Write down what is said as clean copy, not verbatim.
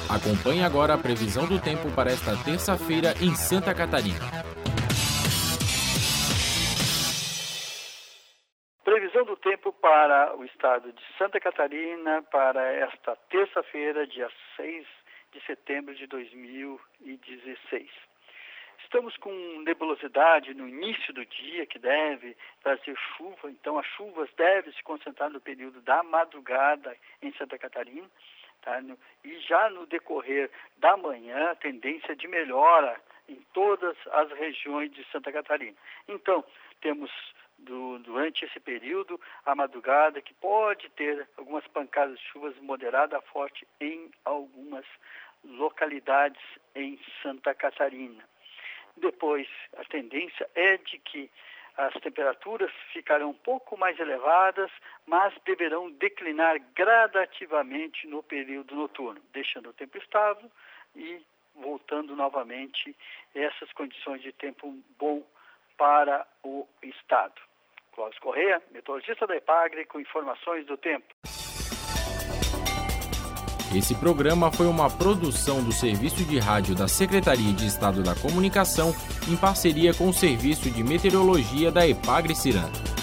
Acompanhe agora a previsão do tempo para esta terça-feira em Santa Catarina. Previsão do tempo para o estado de Santa Catarina para esta terça-feira, dia 6 de setembro de 2016. Estamos com nebulosidade no início do dia, que deve trazer chuva, então as chuvas devem se concentrar no período da madrugada em Santa Catarina, tá? E já no decorrer da manhã, a tendência de melhora em todas as regiões de Santa Catarina. Então, temos durante esse período a madrugada que pode ter algumas pancadas de chuvas moderada a forte em algumas localidades em Santa Catarina. Depois, a tendência é de que as temperaturas ficarão um pouco mais elevadas, mas deverão declinar gradativamente no período noturno, deixando o tempo estável e voltando novamente essas condições de tempo bom para o estado. Clóvis Correia, meteorologista da EPAGRE, com informações do tempo. Esse programa foi uma produção do Serviço de Rádio da Secretaria de Estado da Comunicação, em parceria com o Serviço de Meteorologia da EPAGRE Ciran.